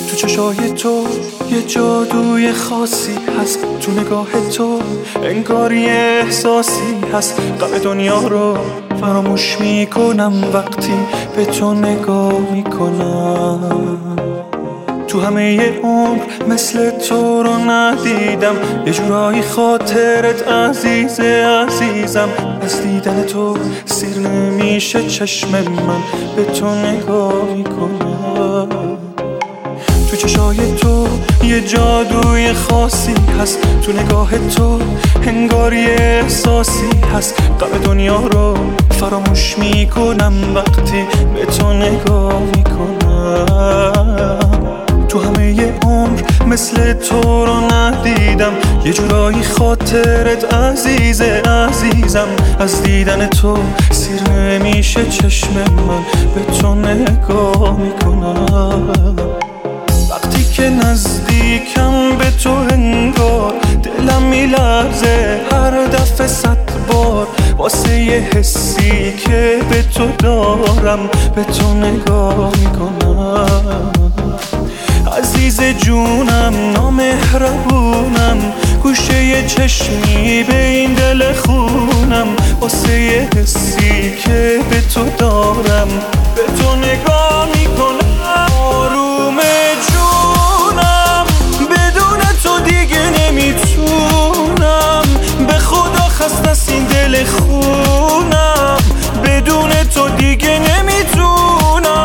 تو چشای تو یه جادوی خاصی هست، تو نگاه تو انگار یه احساسی هست. غم دنیا رو فراموش میکنم وقتی به تو نگاه میکنم. تو همه عمر مثل تو رو ندیدم، یه جورایی خاطرت عزیزه عزیزم. از دیدن تو سیر نمیشه چشم من به تو نگاه میکنم. تو چشای تو یه جادوی خاصی هست، تو نگاه تو انگار یه احساسی هست. غم دنیا رو فراموش میکنم وقتی به تو نگاه میکنم. تو همه عمر مثل تو رو ندیدم، یه جورایی خاطرت عزیزه عزیزم. از دیدن تو سیر نمیشه چشم من به تو نگاه میکنم. وقتی که نزدیکم به تو انگار دلم میلرزه هر دفعه 100 بار، واسه یه حسی که به تو دارم به تو نگاه میکنم. عزیز جونم نامهربونم، گوشه یه چشمی به این دل خونم، واسه یه حسی که به تو دارم به تو نگاه میکنم. آروم جونم بدون تو دیگه نمیتونم، به خدا خسته از این دل خونم، بدون تو دیگه نمیتونم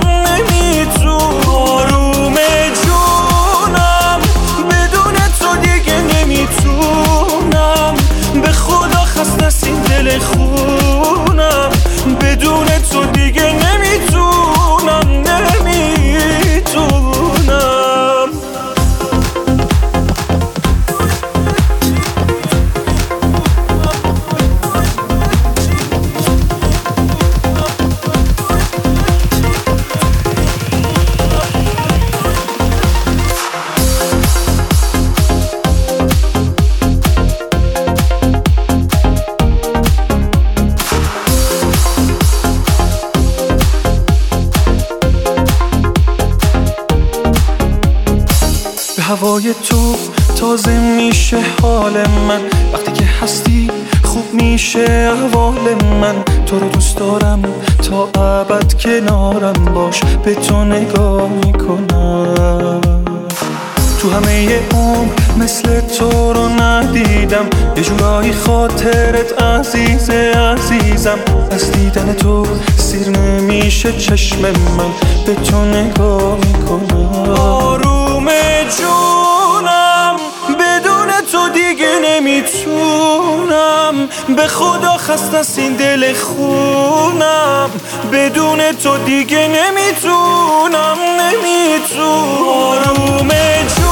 آروم جونم بدون تو دیگه نمیتونم، به خدا خسته از این دل خونم، بدون تو دیگه نمیتونم هوای تو تازه میشه حال من، وقتی که هستی خوب میشه احوال من. تو رو دوست دارم تا ابد کنارم باش به تو نگاه میکنم. تو همه عمر مثل تو رو ندیدم، یه جورایی خاطرت عزیزه عزیزم. از دیدن تو سیر نمیشه چشم من به تو نگاه میکنم. آروم جونم بدون تو دیگه نمیتونم، به خدا خسته از این دل خونم، بدون تو دیگه نمیتونم آروم جونم